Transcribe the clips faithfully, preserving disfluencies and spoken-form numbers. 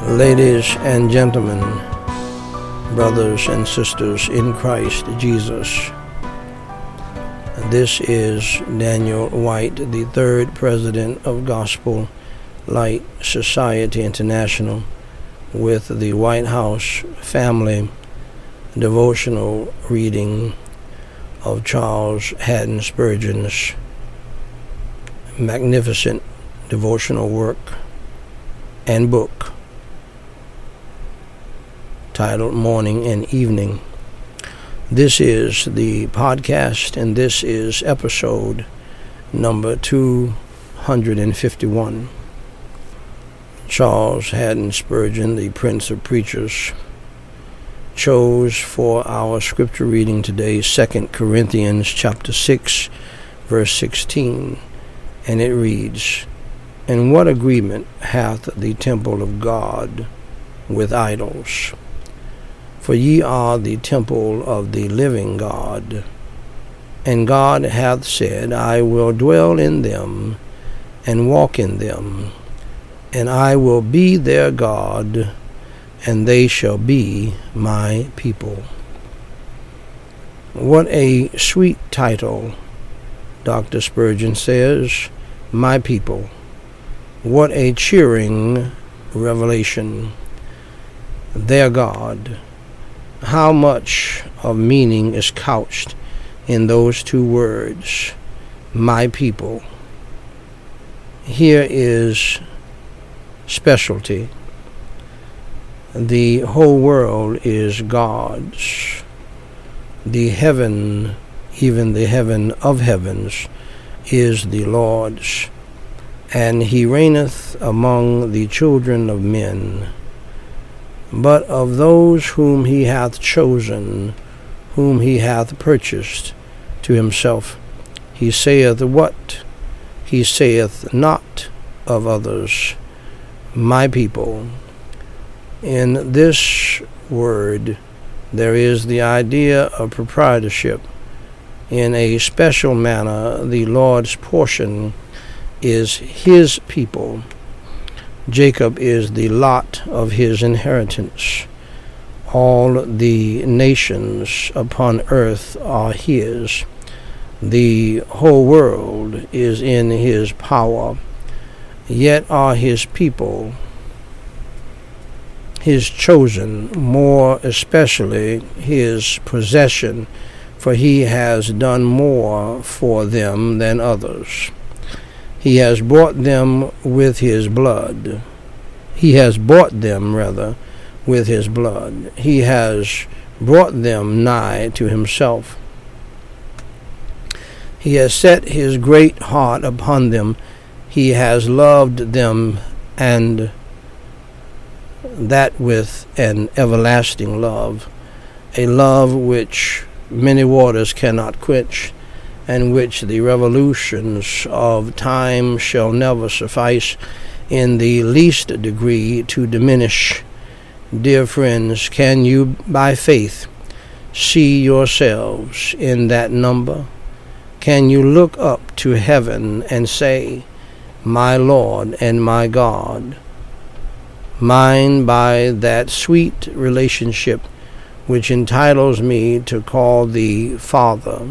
Ladies and gentlemen, brothers and sisters in Christ Jesus, this is Daniel White, the third president of Gospel Light Society International, with the White House Family devotional reading of Charles Haddon Spurgeon's magnificent devotional work and book titled Morning and Evening. This is the podcast, and this is episode number two hundred fifty-one. Charles Haddon Spurgeon, the Prince of Preachers, chose for our scripture reading today Second Corinthians chapter six, verse sixteen, and it reads, "And what agreement hath the temple of God with idols? For ye are the temple of the living God. And God hath said, I will dwell in them, and walk in them, and I will be their God, and they shall be my people." What a sweet title, Doctor Spurgeon says, "My people." What a cheering revelation. Their God. How much of meaning is couched in those two words, my people. Here is specialty. The whole world is God's. The heaven, even the heaven of heavens, is the Lord's, and he reigneth among the children of men. But of those whom he hath chosen, whom he hath purchased to himself, he saith what? He saith not of others, my people. In this word, there is the idea of proprietorship. In a special manner, the Lord's portion is his people. Jacob is the lot of his inheritance. All the nations upon earth are his. The whole world is in his power. Yet are his people, his chosen, more especially his possession, for he has done more for them than others. He has bought them with his blood. He has bought them, rather, with his blood. He has brought them nigh to himself. He has set his great heart upon them. He has loved them, and that with an everlasting love, a love which many waters cannot quench, and which the revolutions of time shall never suffice in the least degree to diminish. Dear friends, can you by faith see yourselves in that number? Can you look up to heaven and say, my Lord and my God, mine by that sweet relationship which entitles me to call thee Father,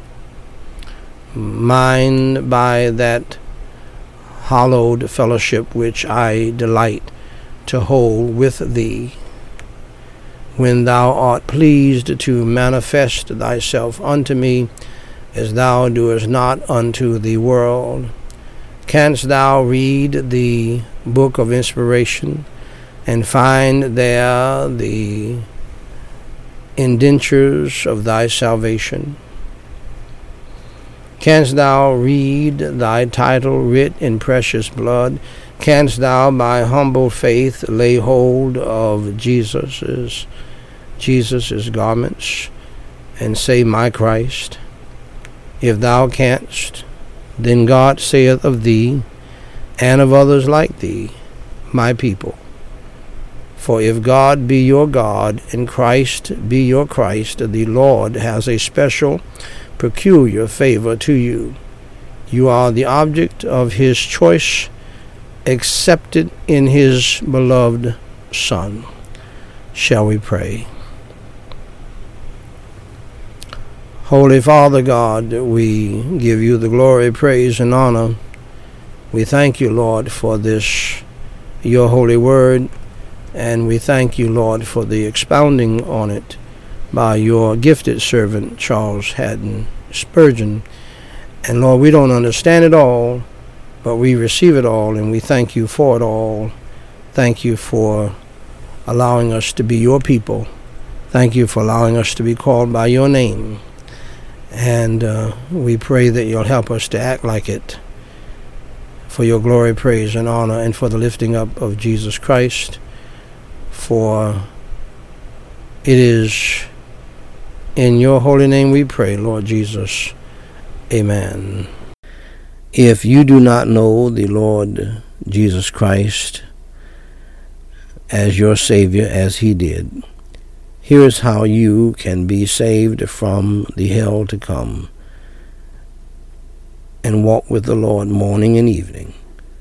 mine by that hallowed fellowship which I delight to hold with thee, when thou art pleased to manifest thyself unto me as thou doest not unto the world. Canst thou read the book of inspiration and find there the indentures of thy salvation? Canst thou read thy title writ in precious blood? Canst thou by humble faith lay hold of Jesus's Jesus's garments and say, my Christ? If thou canst, then God saith of thee and of others like thee, my people. For if God be your God and Christ be your Christ, the Lord has a special peculiar favor to you. You are the object of his choice, accepted in his beloved Son. Shall we pray? Holy Father God, we give you the glory, praise, and honor. We thank you, Lord, for this, your holy word, and we thank you, Lord, for the expounding on it by your gifted servant, Charles Haddon Spurgeon. And Lord, we don't understand it all, but we receive it all, and we thank you for it all. Thank you for allowing us to be your people. Thank you for allowing us to be called by your name. And uh, we pray that you'll help us to act like it for your glory, praise, and honor, and for the lifting up of Jesus Christ. For it is in your holy name we pray, Lord Jesus. Amen. If you do not know the Lord Jesus Christ as your Savior as he did, here is how you can be saved from the hell to come and walk with the Lord morning and evening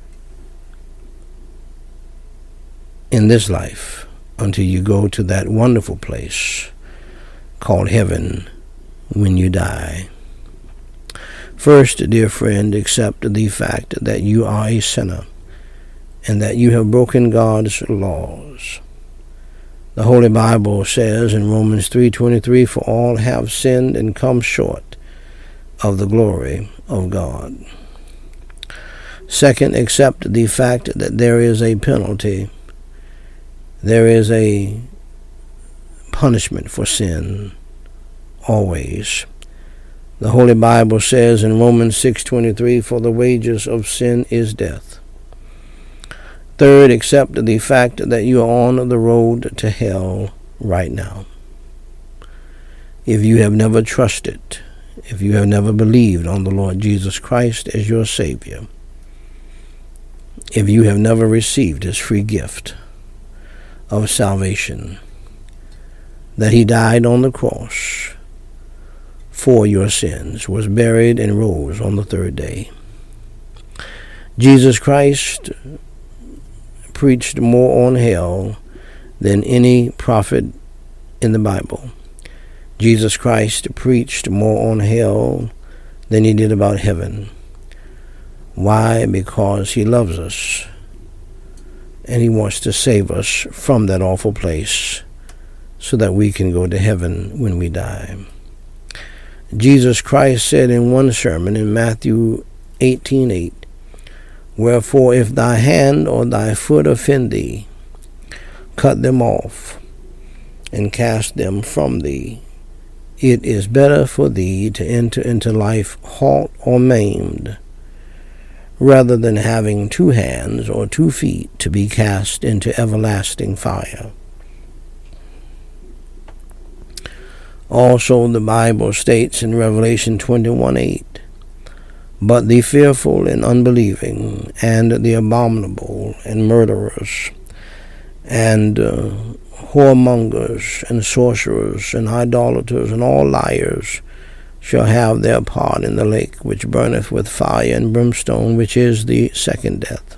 in this life until you go to that wonderful place called heaven when you die. First, dear friend, accept the fact that you are a sinner and that you have broken God's laws. The Holy Bible says in Romans three twenty-three, for all have sinned and come short of the glory of God. Second, accept the fact that there is a penalty. There is a punishment for sin, always. The Holy Bible says in Romans six twenty-three, for the wages of sin is death. Third, accept the fact that you are on the road to hell right now. If you have never trusted, if you have never believed on the Lord Jesus Christ as your Savior, if you have never received his free gift of salvation, that he died on the cross for your sins, was buried, and rose on the third day. Jesus Christ preached more on hell than any prophet in the Bible. Jesus Christ preached more on hell than he did about heaven. Why? Because he loves us, and he wants to save us from that awful place so that we can go to heaven when we die. Jesus Christ said in one sermon in Matthew eighteen eight, wherefore if thy hand or thy foot offend thee, cut them off and cast them from thee. It is better for thee to enter into life halt or maimed, rather than having two hands or two feet to be cast into everlasting fire. Also the Bible states in Revelation twenty-one eight, but the fearful and unbelieving, and the abominable, and murderers, and uh, whoremongers, and sorcerers, and idolaters, and all liars, shall have their part in the lake which burneth with fire and brimstone, which is the second death.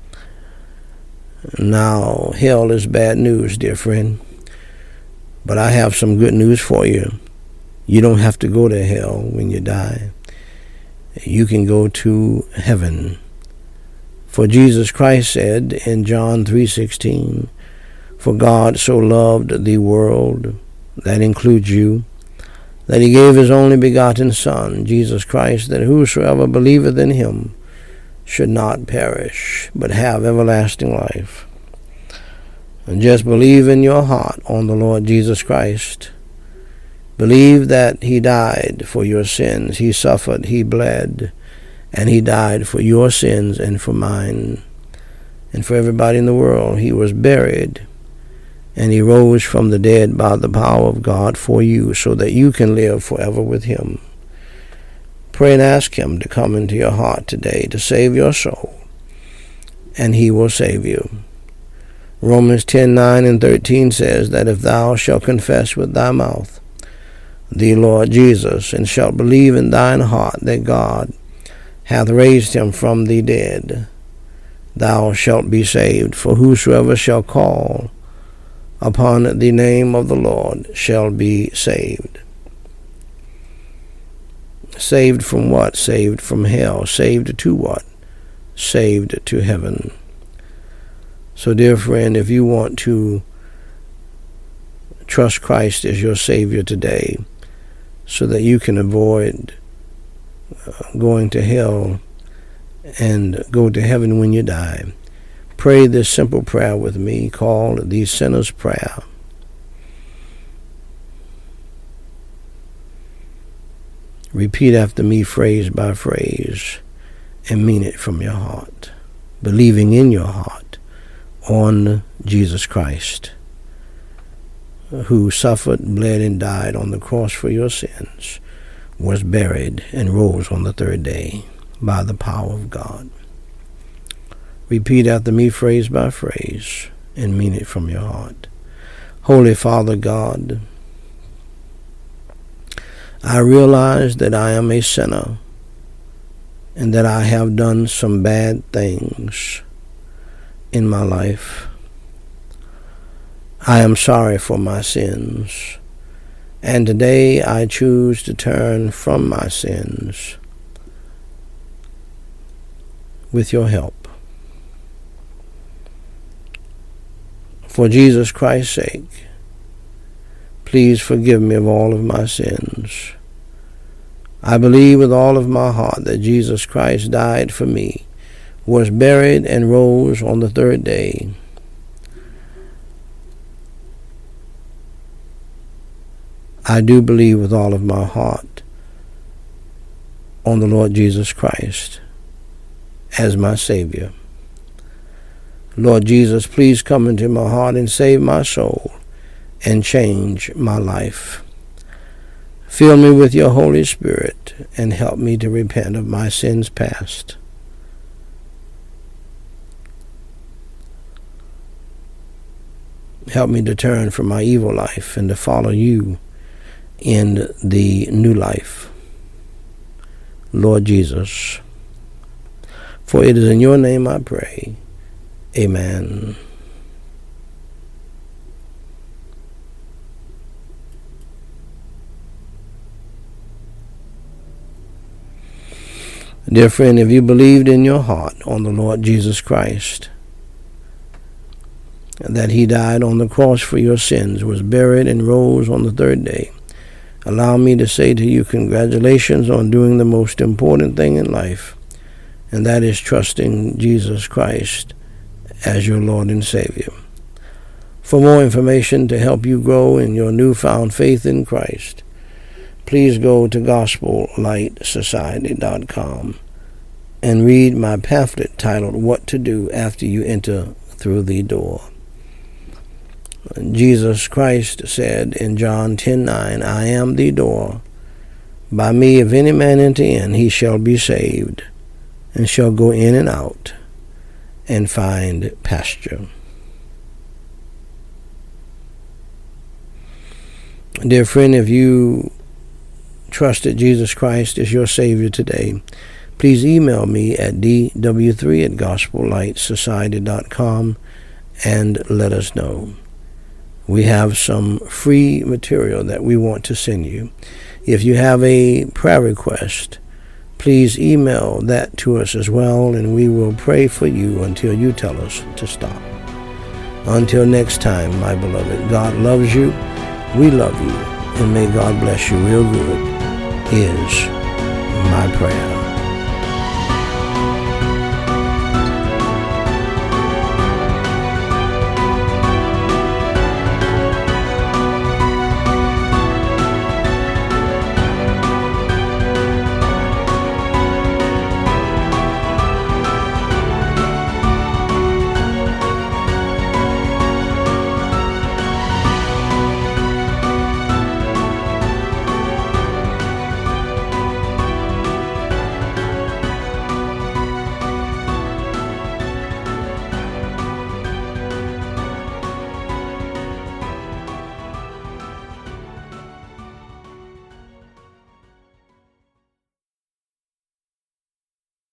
Now, hell is bad news, dear friend, but I have some good news for you. You don't have to go to hell when you die. You can go to heaven. For Jesus Christ said in John three sixteen, for God so loved the world, that includes you, that he gave his only begotten Son, Jesus Christ, that whosoever believeth in him should not perish, but have everlasting life. And just believe in your heart on the Lord Jesus Christ. Believe that he died for your sins. He suffered, he bled, and he died for your sins and for mine and for everybody in the world. He was buried, and he rose from the dead by the power of God for you, so that you can live forever with him. Pray and ask him to come into your heart today to save your soul, and he will save you. Romans ten nine and thirteen says that if thou shalt confess with thy mouth the Lord Jesus, and shalt believe in thine heart that God hath raised him from the dead, thou shalt be saved. For whosoever shall call upon the name of the Lord shall be saved. Saved from what? Saved from hell. Saved to what? Saved to heaven. So, dear friend, if you want to trust Christ as your Savior today so that you can avoid uh, going to hell and go to heaven when you die, pray this simple prayer with me called the Sinner's Prayer. Repeat after me phrase by phrase and mean it from your heart, believing in your heart on Jesus Christ, who suffered, bled, and died on the cross for your sins, was buried, and rose on the third day by the power of God. Repeat after me phrase by phrase and mean it from your heart. Holy Father God, I realize that I am a sinner and that I have done some bad things in my life. I am sorry for my sins, and today I choose to turn from my sins with your help. For Jesus Christ's sake, please forgive me of all of my sins. I believe with all of my heart that Jesus Christ died for me, was buried, and rose on the third day. I do believe with all of my heart on the Lord Jesus Christ as my Savior. Lord Jesus, please come into my heart and save my soul and change my life. Fill me with your Holy Spirit and help me to repent of my sins past. Help me to turn from my evil life and to follow you in the new life, Lord Jesus. For it is in your name I pray. Amen. Dear friend, if you believed in your heart on the Lord Jesus Christ, that he died on the cross for your sins, was buried, and rose on the third day, allow me to say to you, congratulations on doing the most important thing in life, and that is trusting Jesus Christ as your Lord and Savior. For more information to help you grow in your newfound faith in Christ, please go to gospel light society dot com and read my pamphlet titled What to Do After You Enter Through the Door. Jesus Christ said in John ten nine, I am the door. By me, if any man enter in, he shall be saved, and shall go in and out, and find pasture. Dear friend, if you trusted Jesus Christ as your Savior today, please email me at d w three at gospel light society dot com and let us know. We have some free material that we want to send you. If you have a prayer request, please email that to us as well, and we will pray for you until you tell us to stop. Until next time, my beloved, God loves you, we love you, and may God bless you real good, is my prayer.